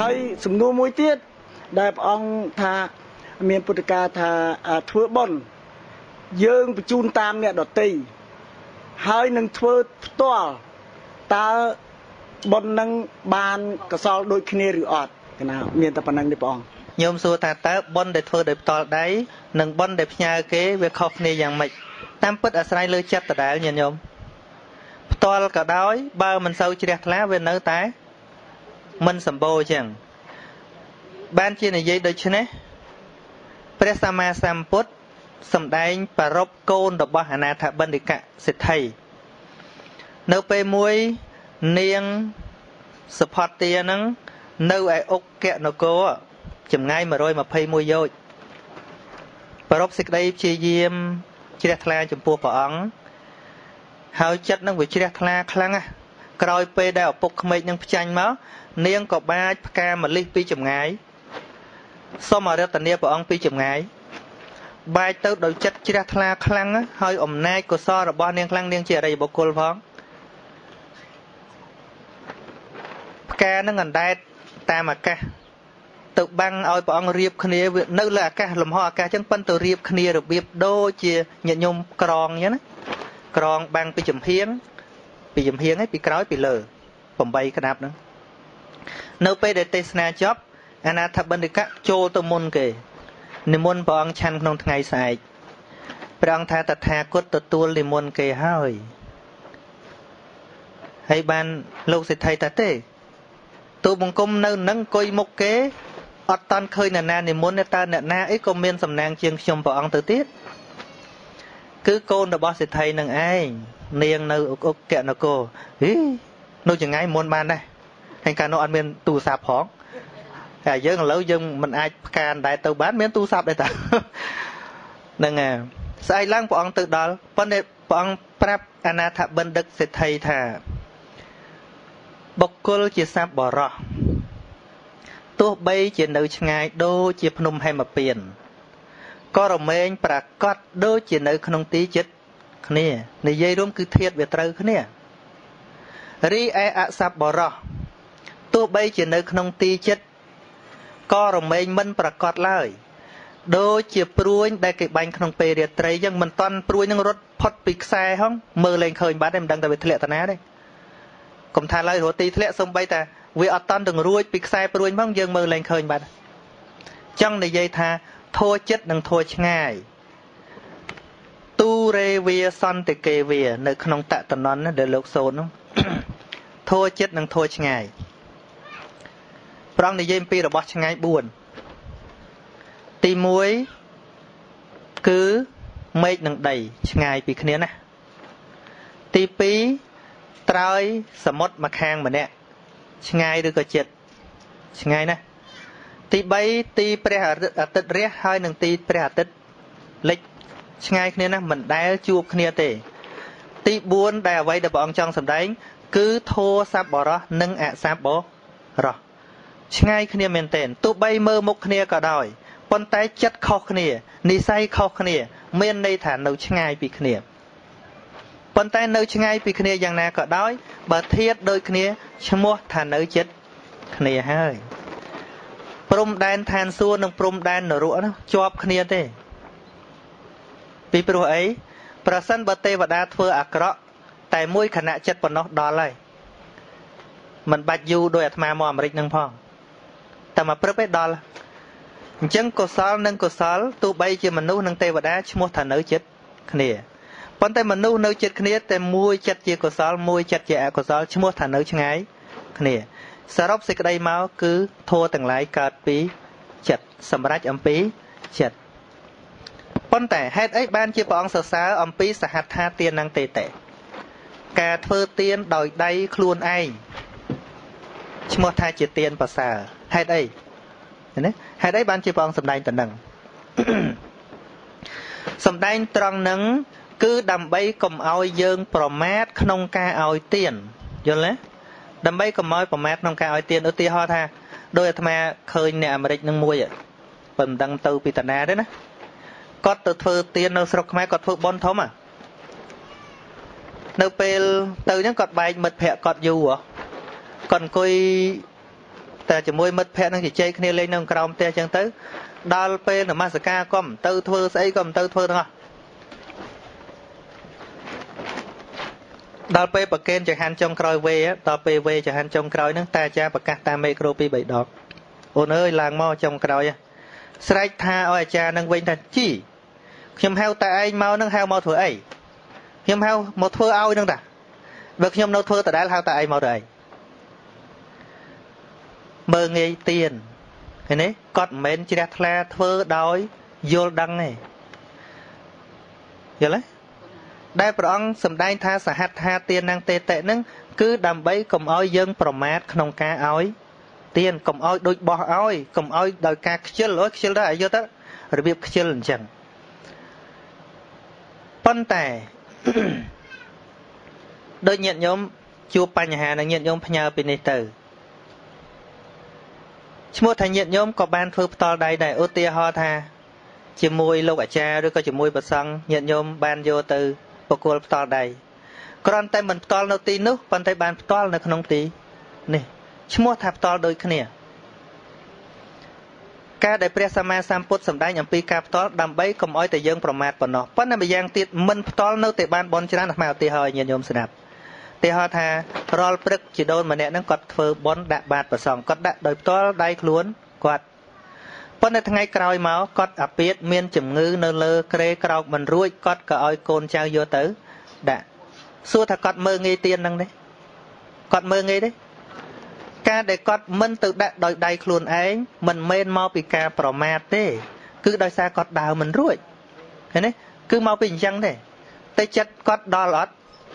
ហើយសំណួរមួយទៀតដែលព្រះអង្គថាមានពុទ្ធកាថាធ្វើបុណ្យយើងបញ្ជូនតាមអ្នកដទៃហើយនឹងធ្វើផ្ទាល់តើបុណ្យនឹងបានកសលដូចគ្នាឬអត់កណាមានតែប៉ុណ្្នឹងទេព្រះអង្គញោមសួរថាតើបុណ្យដែលធ្វើដោយផ្ទាល់ដៃនិងបុណ្យដែលផ្ញើគេវាខុសគ្នាយ៉ាងម៉េចតាមពិតអាស្រ័យលើចិត្តដដែលញាតិញោមផ្ទាល់ក៏ដោយបើមិនសូវជ្រះថ្លាវានៅតែមិនសម្បូរចឹងបានជានិយាយដូច្នេះព្រះសម្មាសម្ពុទ្ធសម្ដែងប្ររពកូនរបស់អនាថបណ្ឌិកសិទ្ធិនៅពេលមួយនាងសុផតទានឹងនៅឯអុកកនគរចម្ងាយ121យោជន៍ប្ររពសេចក្តីព្យាយាមជ្រះថ្លាចំពោះព្រះអង្គហើយចិត្តនឹងវាជ្រះថ្លាខ្លាំងណាស់ក្រោយពេលដែលឪពុកក្មេកនឹងផ្ចាញ់មកនាងក៏បាចផ្កាម្លិះពីចម្ងាយសូមអរតនាព្រះអង្គពីចម្ងាយបាចទៅដោយចិត្តជ្រះថ្លាខ្លាំងហើយអំណាចកុសលរបស់នាងខ្លាំងនាងជាអរិយបុគ្គលផងផ្កានឹងអណ្ដែតតាមអាកាសទៅបាំងឲ្យព្រះអង្គរៀបគ្នានៅលើអាកាសលំហអាកាសចឹងប៉ុន្តែរៀបគ្នារបៀបដូចជាញាតិញោមក្រងចឹងណាក្រងបាំងពីចំហៀងហើយពីក្រោយពីលើ8ក្តាប់ហ្នឹងនៅពេលដែលទេសនាចប់អនាថបណ្ឌិកចូលទៅមុនគេនិមន្តព្រះអង្គឆាន់ក្នុងថ្ងៃស្អែកព្រះអង្គថាតថាគតទទួលនិមន្តគេហើយបានលោកសិទ្ធិថាទេទូបង្គំនៅនឹងអង្គុយមុខគេអត់តាន់ឃើញអ្នកណានិមន្តតើអ្នកណាអីក៏មានសំណាងជាងខ្ញុំព្រះអង្គទៅទៀតគឺកូនរបស់សិទ្ធិនឹងឯងនាងនៅអុកកនគរនៅចងាយមុនបានដែរហើយកាលនោះអត់មានទូរស័ព្ទផងតែយើងឥឡូវយើងមិនអាចផ្កានដែរទៅបានមានទូរស័ព្ទដែរតាហ្នឹងហើយស្អែកឡើងព្រះអង្គទៅដល់ប៉ុន្តែព្រះអង្គប្រាប់អនាថបណ្ឌិតសិទ្ធិថាបុគ្គលជាសត្វបរោះទោះបីជានៅឆ្ងាយដូចជាភ្នំហេមពៀនក៏រមែងប្រកាសដូចជានៅក្នុងទីចិត្តគ្នានិយាយរួមគឺធាតុវាត្រូវគ្នារីឯអសប្បរោះទោះបីជានៅក្នុងទីចិត្តក៏រមែងមិនប្រកាសឡើយដូចជាព្រួញដែលគេបាញ់ក្នុងពេលរាត្រីអញ្ចឹងមិនតាន់ព្រួញនឹងរត់ផុតពីខ្សែហងមើលលែងឃើញបាត់ទេមិនដឹងតែវាធ្លាក់តាណាទេកុំថាឡើយរត់ទីធ្លាក់សំបីតាវាអត់តាន់ទាំងរួចពីខ្សែព្រួញផងយើងមើលលែងឃើញបាត់ចង់និយាយថាធัวចិត្តនិងធัวឆ្ងាយទូរេវាសន្តិកេវានៅក្នុងតតននដែលលោកសូត្រនោះធัวចិត្តនិងធัวឆ្ងាយព្រះអង្គនិយាយអំពីរបស់ឆ្ងាយ4ទី1គឺមេឃនិងដីឆ្ងាយពីគ្នាណាទី2ត្រើយសមុទ្រមកខាងម្នាក់ឆ្ងាយឬក៏ចិត្តឆ្ងាយណាទី3ទីព្រះអាទិត្យរះហើយនឹងទីព្រះអាទិត្យលិចឆ្ងាយគ្នាណាមិនដែលជួបគ្នាទេទី4ដែលអ្វីដែលព្រះអង្គចង់សម្ដែងគឺធោសប្បរោះនិងអសប្បរោះឆ្ងាយគ្នាមែនទែនទោះបីមើលមុខគ្នាក៏ដោយប៉ុន្តែចិត្តខុសគ្នានិស្ស័យខុសគ្នាមានន័យថានៅឆ្ងាយពីគ្នាប៉ុន្តែនៅឆ្ងាយពីគ្នាយ៉ាងណាក៏ដោយបើធាតុដូចគ្នាឈ្មោះថានៅចិត្តគ្នាហើយព្រំដែនឋានសួគ៌និងព្រំដែននរកនោះជាប់គ្នាទេពីព្រោះអីប្រសិនបើទេវតាធ្វើអាក្រក់តែមួយខណៈចិត្តប៉ុណ្ណោះដល់ហើយមិនបាច់យូរដោយអាត្មាមកអាមេរិកនឹងផងតែមកព្រឹបឯដល់អញ្ចឹងកុសលនិងកុសលទោះបីជាមនុស្សនិងទេវតាឈ្មោះថានៅចិត្តគ្នាប៉ុន្តែមនុស្សនៅចិត្តគ្នាតែមួយចិត្តជាកុសលមួយចិត្តជាអកុសលឈ្មោះថានៅឆ្ងាយគ្នាសរុបសេចក្តីមកគឺធម៌ទាំងឡាយកើតពីចិត្តសម្រាប់អំពីចិត្តប៉ុន្តែហេតុអីបានជាព្រះអង្គសរសើរអំពីសហដ្ឋាទាននឹងទេតេការធ្វើទានដោយដៃខ្លួនឯងឈ្មោះថាជាទានប្រសើរហេតុអីណាហេតុអីបានជាព្រះអង្គសម្ដែងទៅនឹងសម្ដែងត្រង់នឹងគឺដើម្បីកុំឲ្យយើងប្រមាទក្នុងការឲ្យទានយល់ទេដើម្បីកុំឲ្យប្រមាទក្នុងការឲ្យទានឧទាហរណ៍ថាដោយអាត្មាឃើញអ្នកអាមេរិកនឹងមួយប៉ុន្តែដឹងទៅពីតាណាទេណាគាត់ទៅធ្វើទាននៅស្រុកខ្មែរគាត់ធ្វើបុណ្យធំនៅពេលទៅហ្នឹងគាត់បែកមិត្តភ័ក្ដិគាត់យូរគាត់អង្គុយតែជាមួយមិត្តភ័ក្តិនឹងជជែកគ្នាលេងនៅក្រោមផ្ទះអញ្ចឹងទៅដល់ពេលនមស្ការក៏មិនទៅធ្វើស្អីក៏មិនទៅធ្វើទាំងអស់ដល់ពេលប្រកេនចង្ហាន់ចុងក្រោយវេដល់ពេលវេចង្ហាន់ចុងក្រោយហ្នឹងតាអាចារ្យប្រកាសតាមមេក្រូ2 3ដងអូនអើយឡើងមកចុងក្រោយស្រែកថាឲ្យអាចារ្យនឹងវិញថាជីខ្ញុំហៅតែឯងមកនឹងហៅមកធ្វើអីខ្ញុំហៅមកធ្វើឲ្យនឹងតាបើខ្ញុំនៅធ្វើដដែលហៅតែឯងមកទៅអីមើងងាយទៀនឃើញទេគាត់មិនមែនជ្រះថ្លាធ្វើដោយយល់ដឹងទេយល់ទេដែលព្រះអង្គសម្ដែងថាសហដ្ឋាទាននឹងតេតិនឹងគឺដើម្បីកុំឲ្យយើងប្រមាថក្នុងការឲ្យទានកុំឲ្យដូចបោះឲ្យកុំឲ្យដោយការខ្ជិលអើយខ្ជិលទៅឲ្យយកទៅរបៀបខ្ជិលអញ្ចឹងប៉ុន្តែដូចញាតិញោមជួបបញ្ហានឹងញាតិញោមផ្ញើពីនេះទៅឈ្មោះថាញាតិញោមក៏បានធ្វើផ្ទាល់ដៃដែរឧទាហរណ៍ថាជាមួយលោកអាចារ្យឬក៏ជាមួយព្រះសង្ឃញាតិញោមបានយកទៅបកគលផ្ទាល់ដៃគ្រាន់តែមិនផ្ទាល់នៅទីនោះប៉ុន្តែបានផ្ទាល់នៅក្នុងទីនេះឈ្មោះថាផ្ទាល់ដូចគ្នាការដែលព្រះសម្មាសម្ពុទ្ធសម្ដែងអំពីការផ្ទាល់ដើម្បីកុំឲ្យតែយើងប្រមាថប៉ុណ្ណោះប៉ុន្តែម្យ៉ាងទៀតមិនផ្ទាល់នៅតែបានបន់ច្រើនអាត្មាឧទាហរណ៍ឲ្យញាតិញោមស្ដាប់ឧទាហរណ៍ថារាល់ព្រឹកជីដូនម្នាក់ហ្នឹងគាត់ធ្វើបន់ដាក់បាតប្រសងគាត់ដាក់ដោយផ្ទាល់ដៃខ្លួនគាត់ប៉ុន្តែថ្ងៃក្រោយមកគាត់អាពាតមានជំងឺនៅលើក្រេក្រោកមិនរួចគាត់ក៏ឲ្យកូនចៅយកទៅដាក់សួរថាគាត់មើងងាយទៀនហ្នឹងទេគាត់មើងងាយទេការដែលគាត់មិនទៅដាក់ដោយដៃខ្លួនឯងមិនមែនមកពីការប្រមាថទេគឺដោយសារគាត់ដើរមិនរួចឃើញទេគឺមកពីអញ្ចឹងទេតែចិត្តគាត់ដល់អត់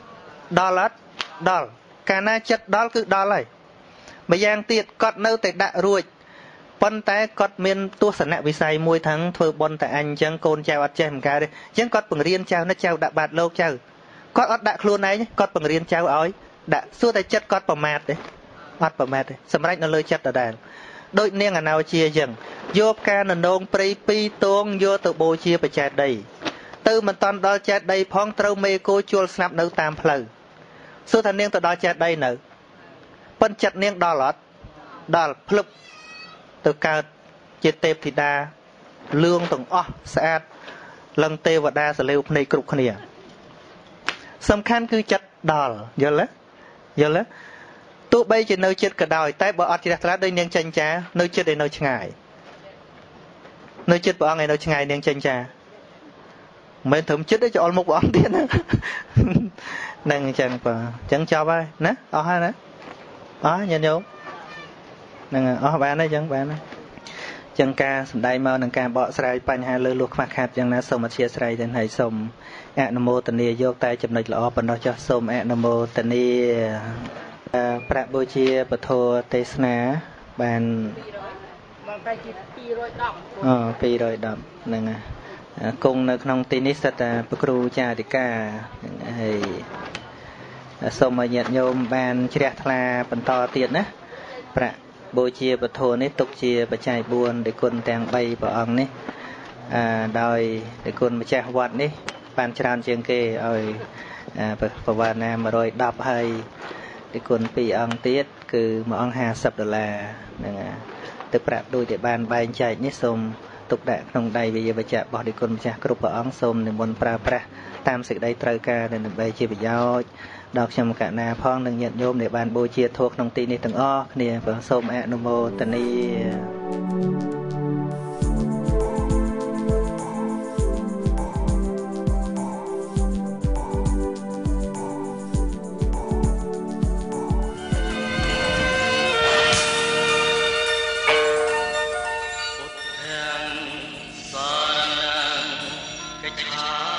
ដល់កាលណាចិត្តដល់គឺដល់ហើយម្យ៉ាងទៀតគាត់នៅតែដាក់រួចប៉ុន្តែគាត់មានទស្សនវិស័យមួយថឹងធ្វើបន់តែអញអញ្ចឹងកូនចៅអត់ចេះមិនកើតទេអញ្ចឹងគាត់បង្រៀនចៅណាចៅដាក់បាតលោកចៅគាត់អត់ដាក់ខ្លួនឯងគាត់បង្រៀនចៅឲ្យដាក់សួរតែចិត្តគាត់ប្រមាថទេអត់ប្រមាថទេសម្រេចនៅលើចិត្តដដែលដូចនាងអនោជាអញ្ចឹងយកផ្កាននងព្រៃ2ទងយកទៅបូជាបច្ចេកដីទៅមិនតាន់ដល់ចេតដីផងត្រូវមេគោជួលស្នាប់នៅតាមផ្លូវសួរថានាងទៅដល់ចេតដីនៅប៉ុន្តែចិត្តនាងដល់អត់ដល់ភ្លឹបទៅកើតជាទេពធីតាលឿងទាំងអស់ស្អាតលឹងទេវតាសលេវភ្នែកគ្រប់គ្នាសំខាន់គឺចិត្តដល់យល់ទេទោះបីជានៅចិត្តក៏ដោយតែបើអត់ជ្រះថ្លាដោយនាងចេញចានៅចិត្តឯនៅឆ្ងាយនៅចិត្តព្រះអង្គឯនៅឆ្ងាយនាងចេញចាមិនត្រឹមចិត្តទេចូលមុខព្រះអង្គទៀតហ្នឹងអញ្ចឹងបើអញ្ចឹងចប់ហើយណាអស់ហើយណាអស់ញាតិញោមហ្នឹងអស់បានហើយអញ្ចឹងបានហើយចឹងការសំដែងមកនឹងការបកស្រាយបញ្ហាលើលួសខ្វះខាតយ៉ាងណាសូមអធិស្ឋានទៅហើយសូមអនុមោទនាយកតែចំណុចល្អប៉ុណ្ណោះចុះសូមអនុមោទនាប្រាក់បូជាពធទេសនាបានមកតែជា210 210ហ្នឹងគង់នៅក្នុងទីនេះសិតតែព្រះគ្រូចារិកាហើយសូមឲ្យញាតិញោមបានជ្រះថ្លាបន្តទៀតណាប្រាក់បូជាពធនេះទុកជាបច្ច័យ4ដោយគុណទាំង3ព្រះអង្គនេះដោយគុណម្ចាស់វត្តនេះបានច្រើនជាងគេឲ្យប្រវត្តិណា110ហើយដោយគុណ2អង្គទៀតគឺ1អង្គ$50ហ្នឹងទឹកប្រាក់ដូចដែលបានបែងចែកនេះសូមទុកដាក់ក្នុងដៃវិយវចៈរបស់ដោយគុណម្ចាស់គ្រប់ព្រះអង្គសូមនិមន្តប្រើប្រាស់តាមសេចក្តីត្រូវការដើម្បីជាប្រយោជន៍ដល់ខ្ញុំកណាផងនិងញាតិញោមដែលបានបូជាធម៌ក្នុងទីនេះទាំងអស់គ្នាសូមអនុមោទនាពុទ្ធังสรณังกัจฉา